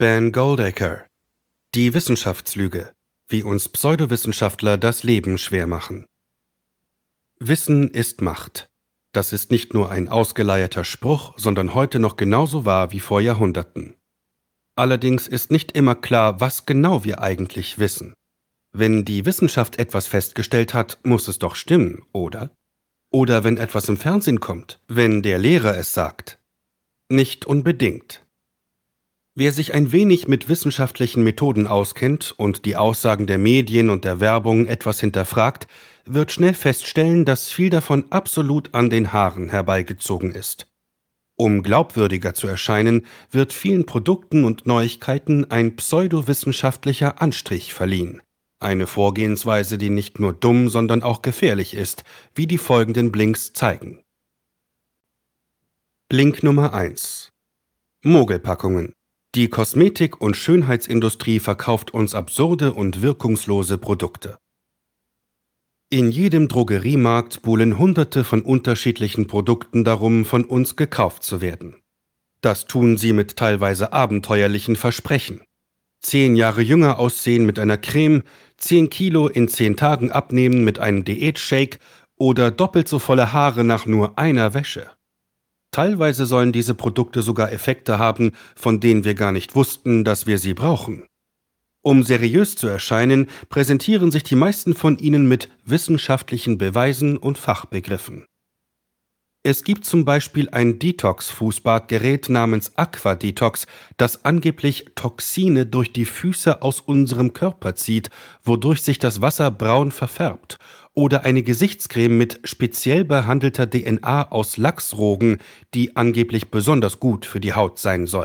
Ben Goldacre. Die Wissenschaftslüge. Wie uns Pseudowissenschaftler das Leben schwer machen. Wissen ist Macht. Das ist nicht nur ein ausgeleierter Spruch, sondern heute noch genauso wahr wie vor Jahrhunderten. Allerdings ist nicht immer klar, was genau wir eigentlich wissen. Wenn die Wissenschaft etwas festgestellt hat, muss es doch stimmen, oder? Oder wenn etwas im Fernsehen kommt, wenn der Lehrer es sagt. Nicht unbedingt. Wer sich ein wenig mit wissenschaftlichen Methoden auskennt und die Aussagen der Medien und der Werbung etwas hinterfragt, wird schnell feststellen, dass viel davon absolut an den Haaren herbeigezogen ist. Um glaubwürdiger zu erscheinen, wird vielen Produkten und Neuigkeiten ein pseudowissenschaftlicher Anstrich verliehen. Eine Vorgehensweise, die nicht nur dumm, sondern auch gefährlich ist, wie die folgenden Blinks zeigen. Blink Nummer 1. Mogelpackungen. Die Kosmetik- und Schönheitsindustrie verkauft uns absurde und wirkungslose Produkte. In jedem Drogeriemarkt buhlen Hunderte von unterschiedlichen Produkten darum, von uns gekauft zu werden. Das tun sie mit teilweise abenteuerlichen Versprechen. 10 Jahre jünger aussehen mit einer Creme, 10 Kilo in 10 Tagen abnehmen mit einem Diätshake oder doppelt so volle Haare nach nur einer Wäsche. Teilweise sollen diese Produkte sogar Effekte haben, von denen wir gar nicht wussten, dass wir sie brauchen. Um seriös zu erscheinen, präsentieren sich die meisten von ihnen mit wissenschaftlichen Beweisen und Fachbegriffen. Es gibt zum Beispiel ein Detox-Fußbadgerät namens Aquadetox, das angeblich Toxine durch die Füße aus unserem Körper zieht, wodurch sich das Wasser braun verfärbt. Oder eine Gesichtscreme mit speziell behandelter DNA aus Lachsrogen, die angeblich besonders gut für die Haut sein soll.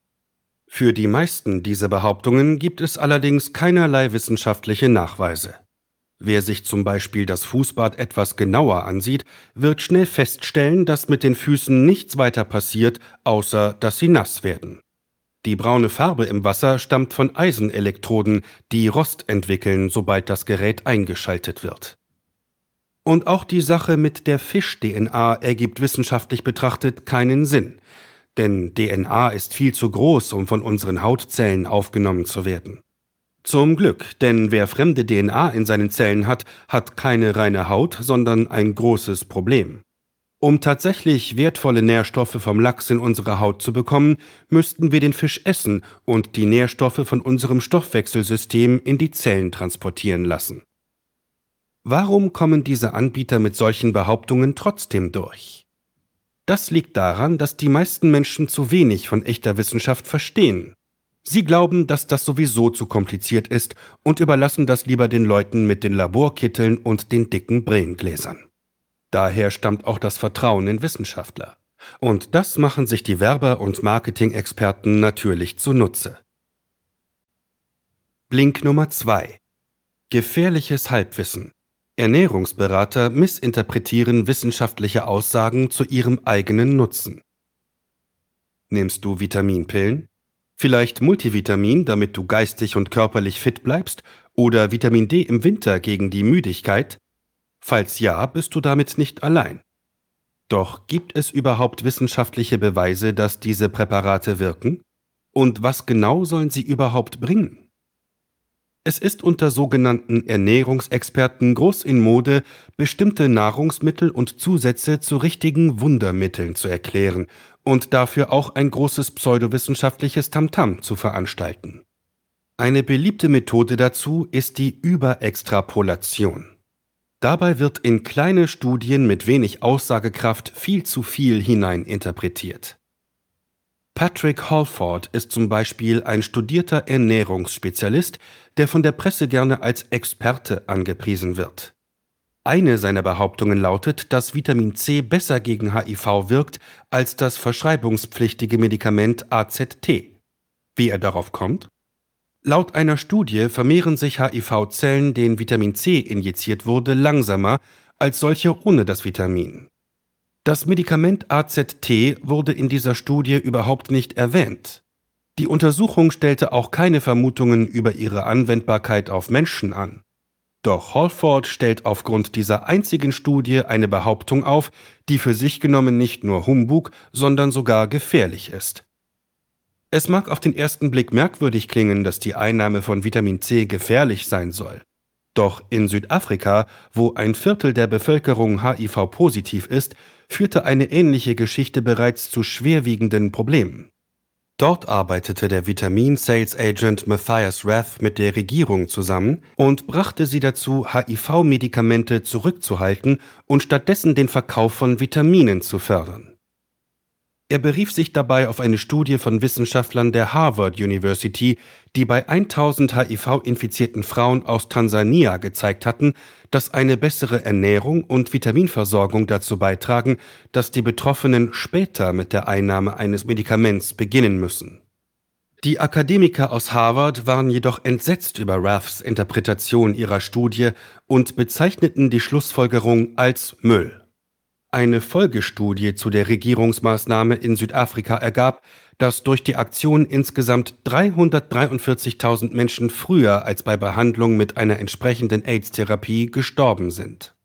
Für die meisten dieser Behauptungen gibt es allerdings keinerlei wissenschaftliche Nachweise. Wer sich zum Beispiel das Fußbad etwas genauer ansieht, wird schnell feststellen, dass mit den Füßen nichts weiter passiert, außer dass sie nass werden. Die braune Farbe im Wasser stammt von Eisenelektroden, die Rost entwickeln, sobald das Gerät eingeschaltet wird. Und auch die Sache mit der Fisch-DNA ergibt wissenschaftlich betrachtet keinen Sinn. Denn DNA ist viel zu groß, um von unseren Hautzellen aufgenommen zu werden. Zum Glück, denn wer fremde DNA in seinen Zellen hat, hat keine reine Haut, sondern ein großes Problem. Um tatsächlich wertvolle Nährstoffe vom Lachs in unsere Haut zu bekommen, müssten wir den Fisch essen und die Nährstoffe von unserem Stoffwechselsystem in die Zellen transportieren lassen. Warum kommen diese Anbieter mit solchen Behauptungen trotzdem durch? Das liegt daran, dass die meisten Menschen zu wenig von echter Wissenschaft verstehen. Sie glauben, dass das sowieso zu kompliziert ist und überlassen das lieber den Leuten mit den Laborkitteln und den dicken Brillengläsern. Daher stammt auch das Vertrauen in Wissenschaftler. Und das machen sich die Werber- und Marketing-Experten natürlich zunutze. Blink Nummer 2. Gefährliches Halbwissen. Ernährungsberater missinterpretieren wissenschaftliche Aussagen zu ihrem eigenen Nutzen. Nimmst du Vitaminpillen? Vielleicht Multivitamin, damit du geistig und körperlich fit bleibst? Oder Vitamin D im Winter gegen die Müdigkeit? Falls ja, bist du damit nicht allein. Doch gibt es überhaupt wissenschaftliche Beweise, dass diese Präparate wirken? Und was genau sollen sie überhaupt bringen? Es ist unter sogenannten Ernährungsexperten groß in Mode, bestimmte Nahrungsmittel und Zusätze zu richtigen Wundermitteln zu erklären und dafür auch ein großes pseudowissenschaftliches Tamtam zu veranstalten. Eine beliebte Methode dazu ist die Überextrapolation. Dabei wird in kleine Studien mit wenig Aussagekraft viel zu viel hineininterpretiert. Patrick Holford ist zum Beispiel ein studierter Ernährungsspezialist, der von der Presse gerne als Experte angepriesen wird. Eine seiner Behauptungen lautet, dass Vitamin C besser gegen HIV wirkt als das verschreibungspflichtige Medikament AZT. Wie er darauf kommt? Laut einer Studie vermehren sich HIV-Zellen, denen Vitamin C injiziert wurde, langsamer als solche ohne das Vitamin. Das Medikament AZT wurde in dieser Studie überhaupt nicht erwähnt. Die Untersuchung stellte auch keine Vermutungen über ihre Anwendbarkeit auf Menschen an. Doch Holford stellt aufgrund dieser einzigen Studie eine Behauptung auf, die für sich genommen nicht nur Humbug, sondern sogar gefährlich ist. Es mag auf den ersten Blick merkwürdig klingen, dass die Einnahme von Vitamin C gefährlich sein soll. Doch in Südafrika, wo ein Viertel der Bevölkerung HIV-positiv ist, führte eine ähnliche Geschichte bereits zu schwerwiegenden Problemen. Dort arbeitete der Vitamin-Sales-Agent Matthias Rath mit der Regierung zusammen und brachte sie dazu, HIV-Medikamente zurückzuhalten und stattdessen den Verkauf von Vitaminen zu fördern. Er berief sich dabei auf eine Studie von Wissenschaftlern der Harvard University, die bei 1000 HIV-infizierten Frauen aus Tansania gezeigt hatten, dass eine bessere Ernährung und Vitaminversorgung dazu beitragen, dass die Betroffenen später mit der Einnahme eines Medikaments beginnen müssen. Die Akademiker aus Harvard waren jedoch entsetzt über Raths Interpretation ihrer Studie und bezeichneten die Schlussfolgerung als Müll. Eine Folgestudie zu der Regierungsmaßnahme in Südafrika ergab, dass durch die Aktion insgesamt 343.000 Menschen früher als bei Behandlung mit einer entsprechenden AIDS-Therapie gestorben sind.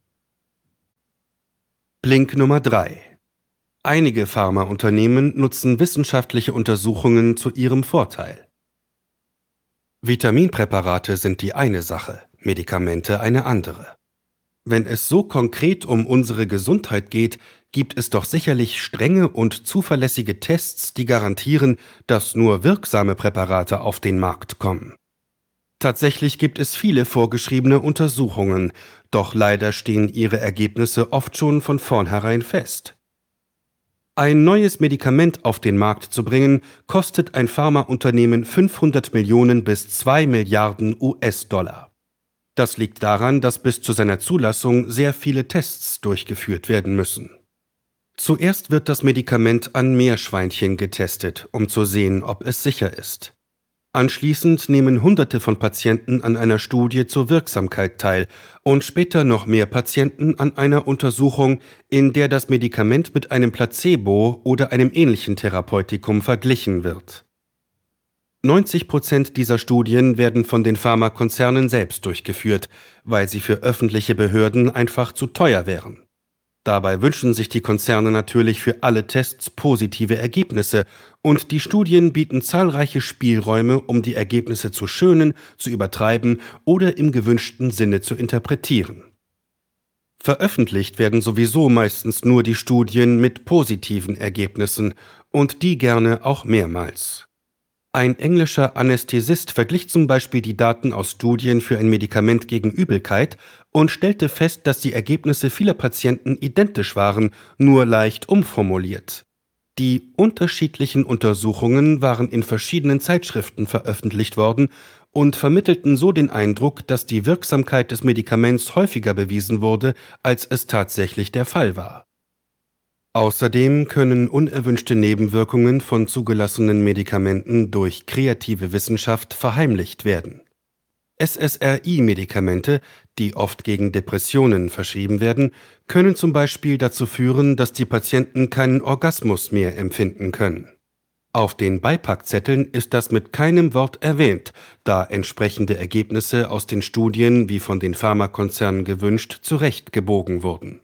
Blink Nummer 3. Einige Pharmaunternehmen nutzen wissenschaftliche Untersuchungen zu ihrem Vorteil. Vitaminpräparate sind die eine Sache, Medikamente eine andere. Wenn es so konkret um unsere Gesundheit geht, gibt es doch sicherlich strenge und zuverlässige Tests, die garantieren, dass nur wirksame Präparate auf den Markt kommen. Tatsächlich gibt es viele vorgeschriebene Untersuchungen, doch leider stehen ihre Ergebnisse oft schon von vornherein fest. Ein neues Medikament auf den Markt zu bringen, kostet ein Pharmaunternehmen 500 Millionen bis 2 Milliarden US-Dollar. Das liegt daran, dass bis zu seiner Zulassung sehr viele Tests durchgeführt werden müssen. Zuerst wird das Medikament an Meerschweinchen getestet, um zu sehen, ob es sicher ist. Anschließend nehmen Hunderte von Patienten an einer Studie zur Wirksamkeit teil und später noch mehr Patienten an einer Untersuchung, in der das Medikament mit einem Placebo oder einem ähnlichen Therapeutikum verglichen wird. 90% dieser Studien werden von den Pharmakonzernen selbst durchgeführt, weil sie für öffentliche Behörden einfach zu teuer wären. Dabei wünschen sich die Konzerne natürlich für alle Tests positive Ergebnisse und die Studien bieten zahlreiche Spielräume, um die Ergebnisse zu schönen, zu übertreiben oder im gewünschten Sinne zu interpretieren. Veröffentlicht werden sowieso meistens nur die Studien mit positiven Ergebnissen und die gerne auch mehrmals. Ein englischer Anästhesist verglich zum Beispiel die Daten aus Studien für ein Medikament gegen Übelkeit und stellte fest, dass die Ergebnisse vieler Patienten identisch waren, nur leicht umformuliert. Die unterschiedlichen Untersuchungen waren in verschiedenen Zeitschriften veröffentlicht worden und vermittelten so den Eindruck, dass die Wirksamkeit des Medikaments häufiger bewiesen wurde, als es tatsächlich der Fall war. Außerdem können unerwünschte Nebenwirkungen von zugelassenen Medikamenten durch kreative Wissenschaft verheimlicht werden. SSRI-Medikamente, die oft gegen Depressionen verschrieben werden, können zum Beispiel dazu führen, dass die Patienten keinen Orgasmus mehr empfinden können. Auf den Beipackzetteln ist das mit keinem Wort erwähnt, da entsprechende Ergebnisse aus den Studien wie von den Pharmakonzernen gewünscht zurechtgebogen wurden.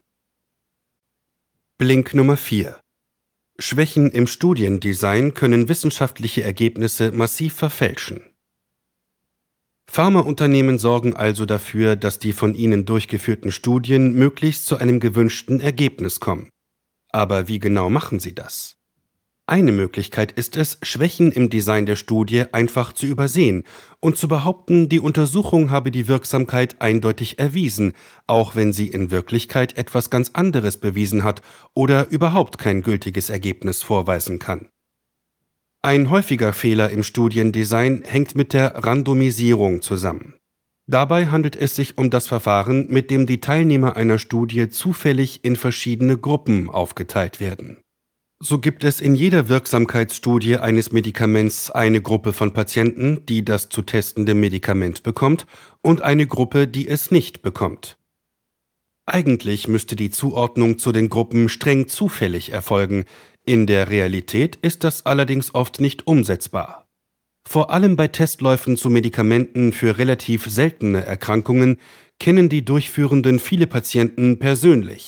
Blink Nummer 4. Schwächen im Studiendesign können wissenschaftliche Ergebnisse massiv verfälschen. Pharmaunternehmen sorgen also dafür, dass die von ihnen durchgeführten Studien möglichst zu einem gewünschten Ergebnis kommen. Aber wie genau machen sie das? Eine Möglichkeit ist es, Schwächen im Design der Studie einfach zu übersehen und zu behaupten, die Untersuchung habe die Wirksamkeit eindeutig erwiesen, auch wenn sie in Wirklichkeit etwas ganz anderes bewiesen hat oder überhaupt kein gültiges Ergebnis vorweisen kann. Ein häufiger Fehler im Studiendesign hängt mit der Randomisierung zusammen. Dabei handelt es sich um das Verfahren, mit dem die Teilnehmer einer Studie zufällig in verschiedene Gruppen aufgeteilt werden. So gibt es in jeder Wirksamkeitsstudie eines Medikaments eine Gruppe von Patienten, die das zu testende Medikament bekommt, und eine Gruppe, die es nicht bekommt. Eigentlich müsste die Zuordnung zu den Gruppen streng zufällig erfolgen. In der Realität ist das allerdings oft nicht umsetzbar. Vor allem bei Testläufen zu Medikamenten für relativ seltene Erkrankungen kennen die Durchführenden viele Patienten persönlich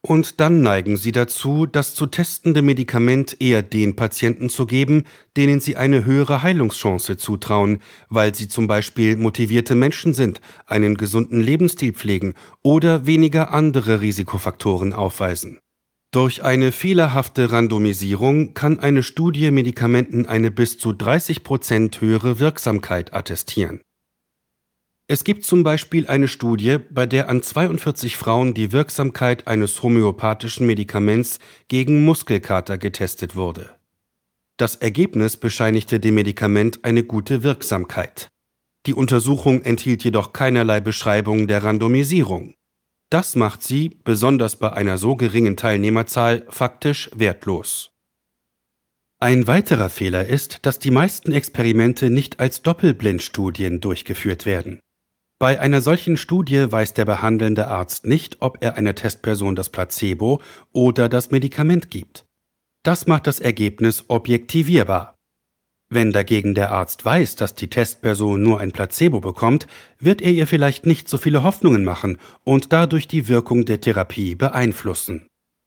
Und dann neigen sie dazu, das zu testende Medikament eher den Patienten zu geben, denen sie eine höhere Heilungschance zutrauen, weil sie zum Beispiel motivierte Menschen sind, einen gesunden Lebensstil pflegen oder weniger andere Risikofaktoren aufweisen. Durch eine fehlerhafte Randomisierung kann eine Studie Medikamenten eine bis zu 30% höhere Wirksamkeit attestieren. Es gibt zum Beispiel eine Studie, bei der an 42 Frauen die Wirksamkeit eines homöopathischen Medikaments gegen Muskelkater getestet wurde. Das Ergebnis bescheinigte dem Medikament eine gute Wirksamkeit. Die Untersuchung enthielt jedoch keinerlei Beschreibung der Randomisierung. Das macht sie, besonders bei einer so geringen Teilnehmerzahl, faktisch wertlos. Ein weiterer Fehler ist, dass die meisten Experimente nicht als Doppelblindstudien durchgeführt werden. Bei einer solchen Studie weiß der behandelnde Arzt nicht, ob er einer Testperson das Placebo oder das Medikament gibt. Das macht das Ergebnis objektivierbar. Wenn dagegen der Arzt weiß, dass die Testperson nur ein Placebo bekommt, wird er ihr vielleicht nicht so viele Hoffnungen machen und dadurch die Wirkung der Therapie beeinflussen.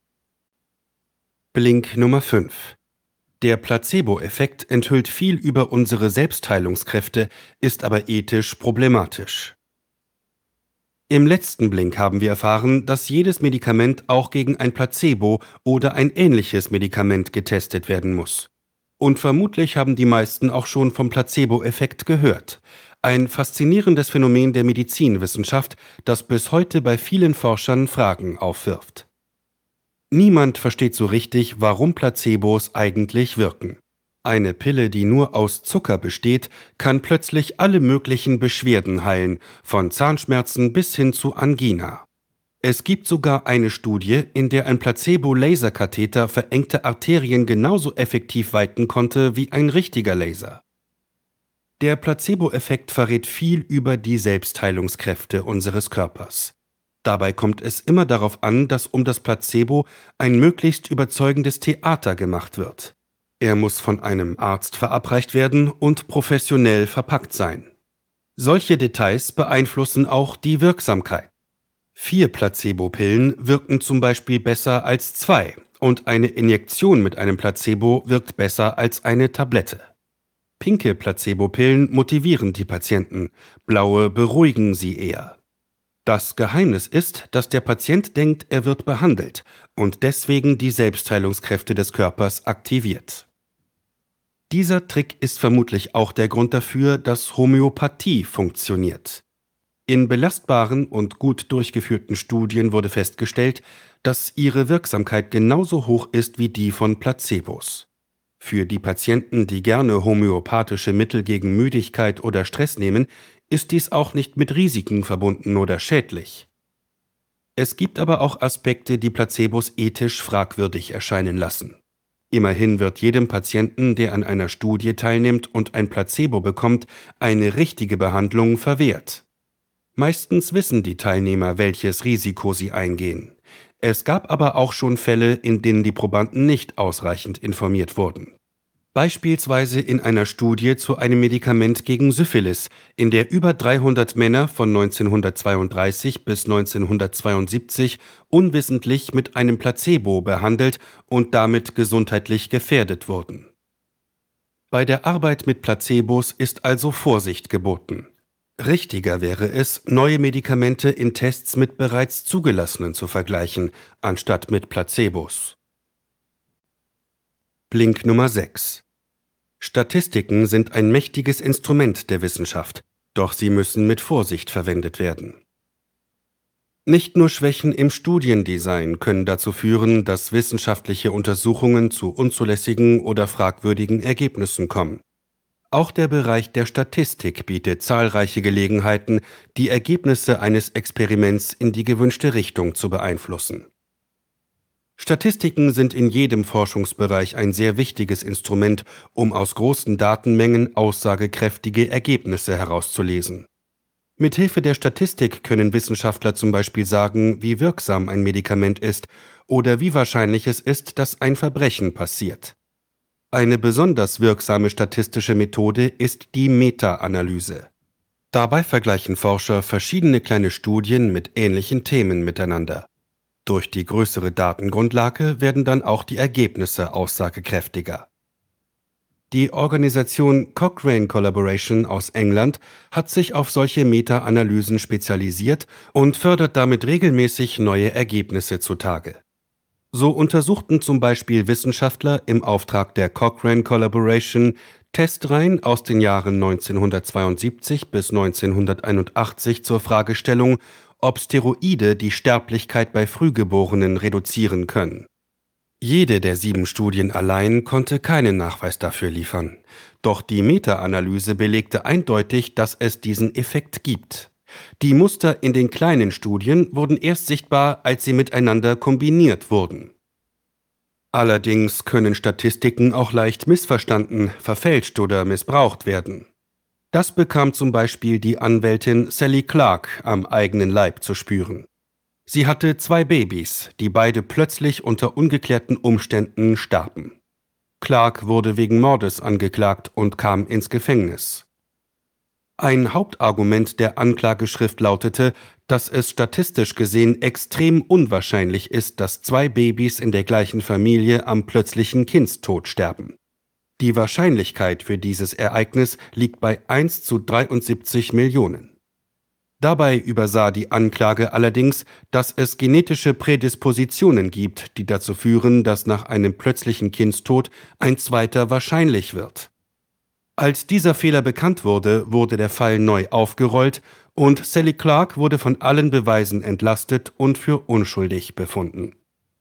Blink Nummer 5. Der Placebo-Effekt enthüllt viel über unsere Selbstheilungskräfte, ist aber ethisch problematisch. Im letzten Blink haben wir erfahren, dass jedes Medikament auch gegen ein Placebo oder ein ähnliches Medikament getestet werden muss. Und vermutlich haben die meisten auch schon vom Placebo-Effekt gehört. Ein faszinierendes Phänomen der Medizinwissenschaft, das bis heute bei vielen Forschern Fragen aufwirft. Niemand versteht so richtig, warum Placebos eigentlich wirken. Eine Pille, die nur aus Zucker besteht, kann plötzlich alle möglichen Beschwerden heilen, von Zahnschmerzen bis hin zu Angina. Es gibt sogar eine Studie, in der ein Placebo-Laserkatheter verengte Arterien genauso effektiv weiten konnte wie ein richtiger Laser. Der Placebo-Effekt verrät viel über die Selbstheilungskräfte unseres Körpers. Dabei kommt es immer darauf an, dass um das Placebo ein möglichst überzeugendes Theater gemacht wird. Er muss von einem Arzt verabreicht werden und professionell verpackt sein. Solche Details beeinflussen auch die Wirksamkeit. 4 Placebo-Pillen wirken zum Beispiel besser als 2 und eine Injektion mit einem Placebo wirkt besser als eine Tablette. Pinke Placebo-Pillen motivieren die Patienten, blaue beruhigen sie eher. Das Geheimnis ist, dass der Patient denkt, er wird behandelt und deswegen die Selbstheilungskräfte des Körpers aktiviert. Dieser Trick ist vermutlich auch der Grund dafür, dass Homöopathie funktioniert. In belastbaren und gut durchgeführten Studien wurde festgestellt, dass ihre Wirksamkeit genauso hoch ist wie die von Placebos. Für die Patienten, die gerne homöopathische Mittel gegen Müdigkeit oder Stress nehmen, ist dies auch nicht mit Risiken verbunden oder schädlich. Es gibt aber auch Aspekte, die Placebos ethisch fragwürdig erscheinen lassen. Immerhin wird jedem Patienten, der an einer Studie teilnimmt und ein Placebo bekommt, eine richtige Behandlung verwehrt. Meistens wissen die Teilnehmer, welches Risiko sie eingehen. Es gab aber auch schon Fälle, in denen die Probanden nicht ausreichend informiert wurden. Beispielsweise in einer Studie zu einem Medikament gegen Syphilis, in der über 300 Männer von 1932 bis 1972 unwissentlich mit einem Placebo behandelt und damit gesundheitlich gefährdet wurden. Bei der Arbeit mit Placebos ist also Vorsicht geboten. Richtiger wäre es, neue Medikamente in Tests mit bereits zugelassenen zu vergleichen, anstatt mit Placebos. Blink Nummer 6. Statistiken sind ein mächtiges Instrument der Wissenschaft, doch sie müssen mit Vorsicht verwendet werden. Nicht nur Schwächen im Studiendesign können dazu führen, dass wissenschaftliche Untersuchungen zu unzulässigen oder fragwürdigen Ergebnissen kommen. Auch der Bereich der Statistik bietet zahlreiche Gelegenheiten, die Ergebnisse eines Experiments in die gewünschte Richtung zu beeinflussen. Statistiken sind in jedem Forschungsbereich ein sehr wichtiges Instrument, um aus großen Datenmengen aussagekräftige Ergebnisse herauszulesen. Mithilfe der Statistik können Wissenschaftler zum Beispiel sagen, wie wirksam ein Medikament ist oder wie wahrscheinlich es ist, dass ein Verbrechen passiert. Eine besonders wirksame statistische Methode ist die Meta-Analyse. Dabei vergleichen Forscher verschiedene kleine Studien mit ähnlichen Themen miteinander. Durch die größere Datengrundlage werden dann auch die Ergebnisse aussagekräftiger. Die Organisation Cochrane Collaboration aus England hat sich auf solche Meta-Analysen spezialisiert und fördert damit regelmäßig neue Ergebnisse zutage. So untersuchten zum Beispiel Wissenschaftler im Auftrag der Cochrane Collaboration Testreihen aus den Jahren 1972 bis 1981 zur Fragestellung, ob Steroide die Sterblichkeit bei Frühgeborenen reduzieren können. Jede der 7 Studien allein konnte keinen Nachweis dafür liefern. Doch die Meta-Analyse belegte eindeutig, dass es diesen Effekt gibt. Die Muster in den kleinen Studien wurden erst sichtbar, als sie miteinander kombiniert wurden. Allerdings können Statistiken auch leicht missverstanden, verfälscht oder missbraucht werden. Das bekam zum Beispiel die Anwältin Sally Clark am eigenen Leib zu spüren. Sie hatte 2 Babys, die beide plötzlich unter ungeklärten Umständen starben. Clark wurde wegen Mordes angeklagt und kam ins Gefängnis. Ein Hauptargument der Anklageschrift lautete, dass es statistisch gesehen extrem unwahrscheinlich ist, dass 2 Babys in der gleichen Familie am plötzlichen Kindstod sterben. Die Wahrscheinlichkeit für dieses Ereignis liegt bei 1 zu 73 Millionen. Dabei übersah die Anklage allerdings, dass es genetische Prädispositionen gibt, die dazu führen, dass nach einem plötzlichen Kindstod ein zweiter wahrscheinlich wird. Als dieser Fehler bekannt wurde, wurde der Fall neu aufgerollt und Sally Clark wurde von allen Beweisen entlastet und für unschuldig befunden.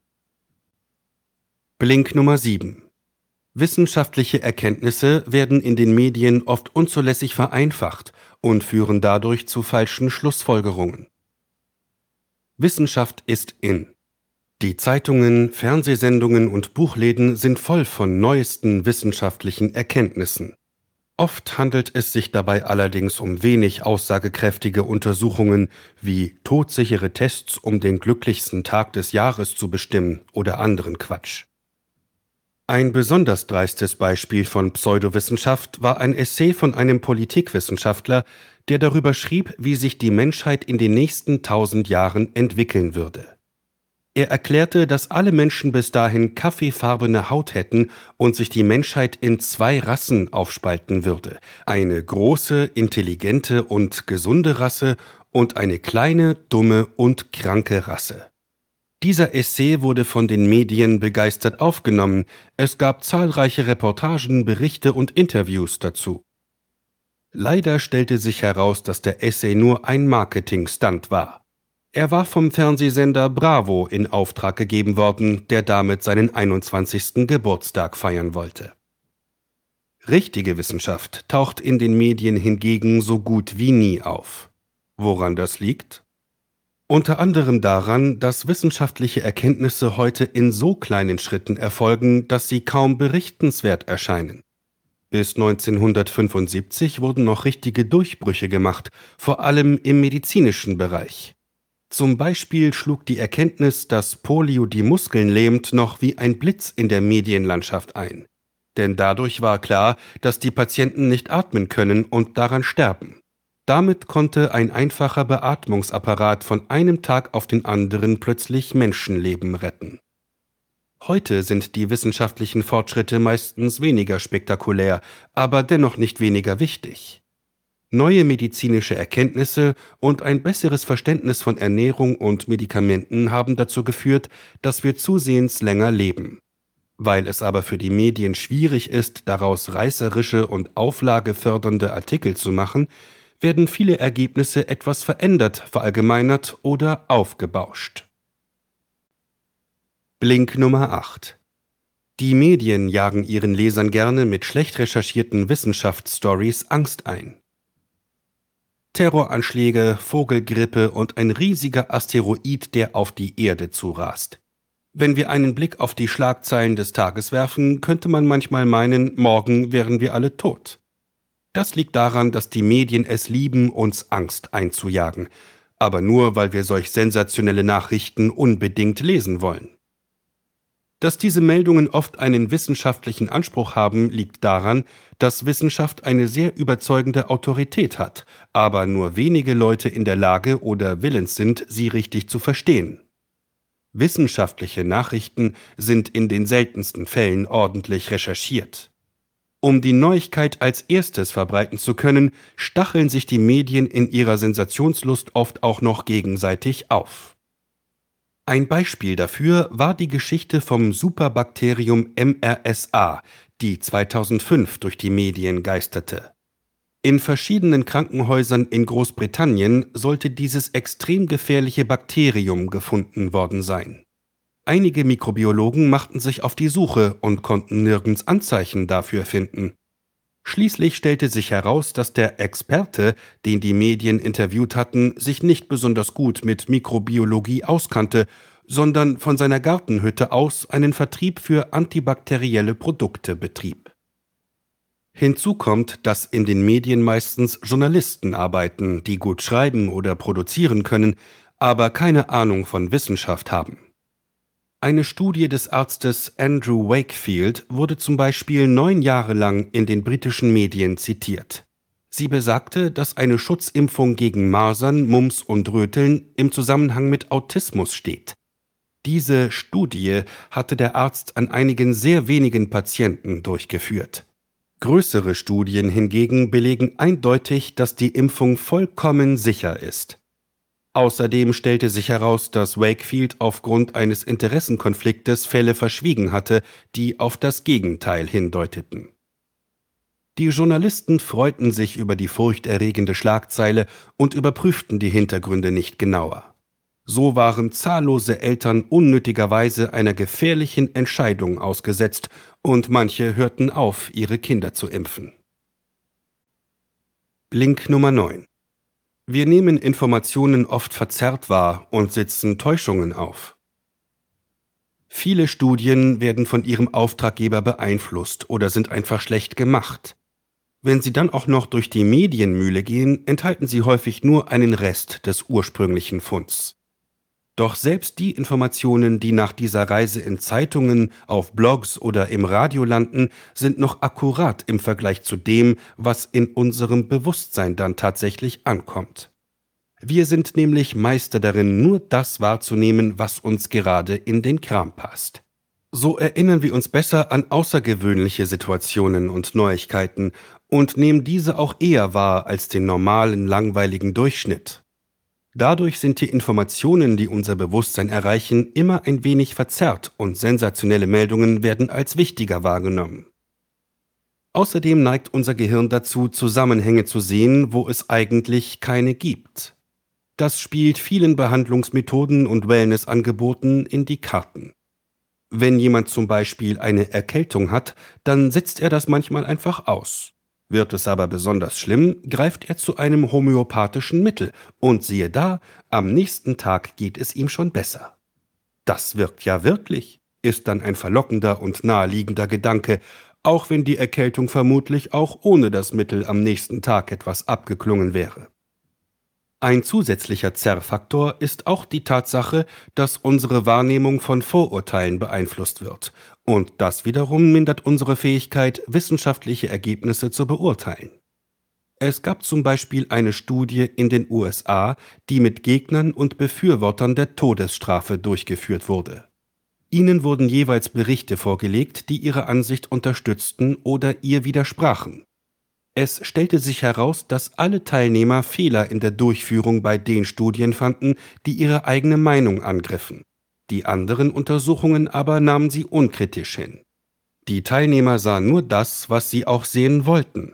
Blink Nummer 7. Wissenschaftliche Erkenntnisse werden in den Medien oft unzulässig vereinfacht und führen dadurch zu falschen Schlussfolgerungen. Wissenschaft ist in. Die Zeitungen, Fernsehsendungen und Buchläden sind voll von neuesten wissenschaftlichen Erkenntnissen. Oft handelt es sich dabei allerdings um wenig aussagekräftige Untersuchungen wie todsichere Tests, um den glücklichsten Tag des Jahres zu bestimmen oder anderen Quatsch. Ein besonders dreistes Beispiel von Pseudowissenschaft war ein Essay von einem Politikwissenschaftler, der darüber schrieb, wie sich die Menschheit in den nächsten 1000 Jahren entwickeln würde. Er erklärte, dass alle Menschen bis dahin kaffeefarbene Haut hätten und sich die Menschheit in 2 Rassen aufspalten würde: eine große, intelligente und gesunde Rasse und eine kleine, dumme und kranke Rasse. Dieser Essay wurde von den Medien begeistert aufgenommen. Es gab zahlreiche Reportagen, Berichte und Interviews dazu. Leider stellte sich heraus, dass der Essay nur ein Marketing-Stunt war. Er war vom Fernsehsender Bravo in Auftrag gegeben worden, der damit seinen 21. Geburtstag feiern wollte. Richtige Wissenschaft taucht in den Medien hingegen so gut wie nie auf. Woran das liegt? Unter anderem daran, dass wissenschaftliche Erkenntnisse heute in so kleinen Schritten erfolgen, dass sie kaum berichtenswert erscheinen. Bis 1975 wurden noch richtige Durchbrüche gemacht, vor allem im medizinischen Bereich. Zum Beispiel schlug die Erkenntnis, dass Polio die Muskeln lähmt, noch wie ein Blitz in der Medienlandschaft ein. Denn dadurch war klar, dass die Patienten nicht atmen können und daran sterben. Damit konnte ein einfacher Beatmungsapparat von einem Tag auf den anderen plötzlich Menschenleben retten. Heute sind die wissenschaftlichen Fortschritte meistens weniger spektakulär, aber dennoch nicht weniger wichtig. Neue medizinische Erkenntnisse und ein besseres Verständnis von Ernährung und Medikamenten haben dazu geführt, dass wir zusehends länger leben. Weil es aber für die Medien schwierig ist, daraus reißerische und auflagefördernde Artikel zu machen, werden viele Ergebnisse etwas verändert, verallgemeinert oder aufgebauscht. Blink Nummer 8. Die Medien jagen ihren Lesern gerne mit schlecht recherchierten Wissenschaftsstories Angst ein. Terroranschläge, Vogelgrippe und ein riesiger Asteroid, der auf die Erde zurast. Wenn wir einen Blick auf die Schlagzeilen des Tages werfen, könnte man manchmal meinen, morgen wären wir alle tot. Das liegt daran, dass die Medien es lieben, uns Angst einzujagen, aber nur, weil wir solch sensationelle Nachrichten unbedingt lesen wollen. Dass diese Meldungen oft einen wissenschaftlichen Anspruch haben, liegt daran, dass Wissenschaft eine sehr überzeugende Autorität hat, aber nur wenige Leute in der Lage oder willens sind, sie richtig zu verstehen. Wissenschaftliche Nachrichten sind in den seltensten Fällen ordentlich recherchiert. Um die Neuigkeit als erstes verbreiten zu können, stacheln sich die Medien in ihrer Sensationslust oft auch noch gegenseitig auf. Ein Beispiel dafür war die Geschichte vom Superbakterium MRSA, die 2005 durch die Medien geisterte. In verschiedenen Krankenhäusern in Großbritannien sollte dieses extrem gefährliche Bakterium gefunden worden sein. Einige Mikrobiologen machten sich auf die Suche und konnten nirgends Anzeichen dafür finden. Schließlich stellte sich heraus, dass der Experte, den die Medien interviewt hatten, sich nicht besonders gut mit Mikrobiologie auskannte, sondern von seiner Gartenhütte aus einen Vertrieb für antibakterielle Produkte betrieb. Hinzu kommt, dass in den Medien meistens Journalisten arbeiten, die gut schreiben oder produzieren können, aber keine Ahnung von Wissenschaft haben. Eine Studie des Arztes Andrew Wakefield wurde zum Beispiel 9 Jahre lang in den britischen Medien zitiert. Sie besagte, dass eine Schutzimpfung gegen Masern, Mumps und Röteln im Zusammenhang mit Autismus steht. Diese Studie hatte der Arzt an einigen sehr wenigen Patienten durchgeführt. Größere Studien hingegen belegen eindeutig, dass die Impfung vollkommen sicher ist. Außerdem stellte sich heraus, dass Wakefield aufgrund eines Interessenkonfliktes Fälle verschwiegen hatte, die auf das Gegenteil hindeuteten. Die Journalisten freuten sich über die furchterregende Schlagzeile und überprüften die Hintergründe nicht genauer. So waren zahllose Eltern unnötigerweise einer gefährlichen Entscheidung ausgesetzt und manche hörten auf, ihre Kinder zu impfen. Link Nummer 9. Wir nehmen Informationen oft verzerrt wahr und sitzen Täuschungen auf. Viele Studien werden von ihrem Auftraggeber beeinflusst oder sind einfach schlecht gemacht. Wenn sie dann auch noch durch die Medienmühle gehen, enthalten sie häufig nur einen Rest des ursprünglichen Funds. Doch selbst die Informationen, die nach dieser Reise in Zeitungen, auf Blogs oder im Radio landen, sind noch akkurat im Vergleich zu dem, was in unserem Bewusstsein dann tatsächlich ankommt. Wir sind nämlich Meister darin, nur das wahrzunehmen, was uns gerade in den Kram passt. So erinnern wir uns besser an außergewöhnliche Situationen und Neuigkeiten und nehmen diese auch eher wahr als den normalen, langweiligen Durchschnitt. Dadurch sind die Informationen, die unser Bewusstsein erreichen, immer ein wenig verzerrt und sensationelle Meldungen werden als wichtiger wahrgenommen. Außerdem neigt unser Gehirn dazu, Zusammenhänge zu sehen, wo es eigentlich keine gibt. Das spielt vielen Behandlungsmethoden und Wellnessangeboten in die Karten. Wenn jemand zum Beispiel eine Erkältung hat, dann setzt er das manchmal einfach aus. Wird es aber besonders schlimm, greift er zu einem homöopathischen Mittel und siehe da, am nächsten Tag geht es ihm schon besser. Das wirkt ja wirklich, ist dann ein verlockender und naheliegender Gedanke, auch wenn die Erkältung vermutlich auch ohne das Mittel am nächsten Tag etwas abgeklungen wäre. Ein zusätzlicher Zerrfaktor ist auch die Tatsache, dass unsere Wahrnehmung von Vorurteilen beeinflusst wird. Und das wiederum mindert unsere Fähigkeit, wissenschaftliche Ergebnisse zu beurteilen. Es gab zum Beispiel eine Studie in den USA, die mit Gegnern und Befürwortern der Todesstrafe durchgeführt wurde. Ihnen wurden jeweils Berichte vorgelegt, die ihre Ansicht unterstützten oder ihr widersprachen. Es stellte sich heraus, dass alle Teilnehmer Fehler in der Durchführung bei den Studien fanden, die ihre eigene Meinung angriffen. Die anderen Untersuchungen aber nahmen sie unkritisch hin. Die Teilnehmer sahen nur das, was sie auch sehen wollten.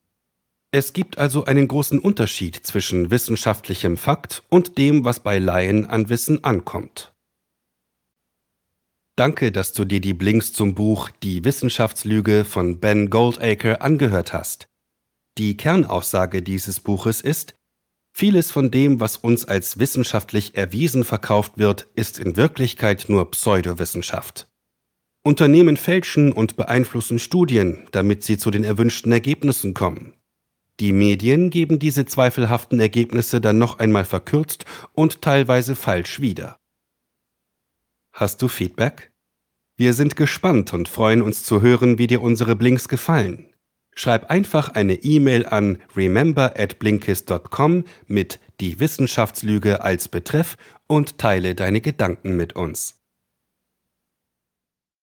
Es gibt also einen großen Unterschied zwischen wissenschaftlichem Fakt und dem, was bei Laien an Wissen ankommt. Danke, dass du dir die Blinks zum Buch Die Wissenschaftslüge von Ben Goldacre angehört hast. Die Kernaussage dieses Buches ist: Vieles von dem, was uns als wissenschaftlich erwiesen verkauft wird, ist in Wirklichkeit nur Pseudowissenschaft. Unternehmen fälschen und beeinflussen Studien, damit sie zu den erwünschten Ergebnissen kommen. Die Medien geben diese zweifelhaften Ergebnisse dann noch einmal verkürzt und teilweise falsch wieder. Hast du Feedback? Wir sind gespannt und freuen uns zu hören, wie dir unsere Blinks gefallen. Schreib einfach eine E-Mail an remember@blinkist.com mit Die Wissenschaftslüge als Betreff und teile deine Gedanken mit uns.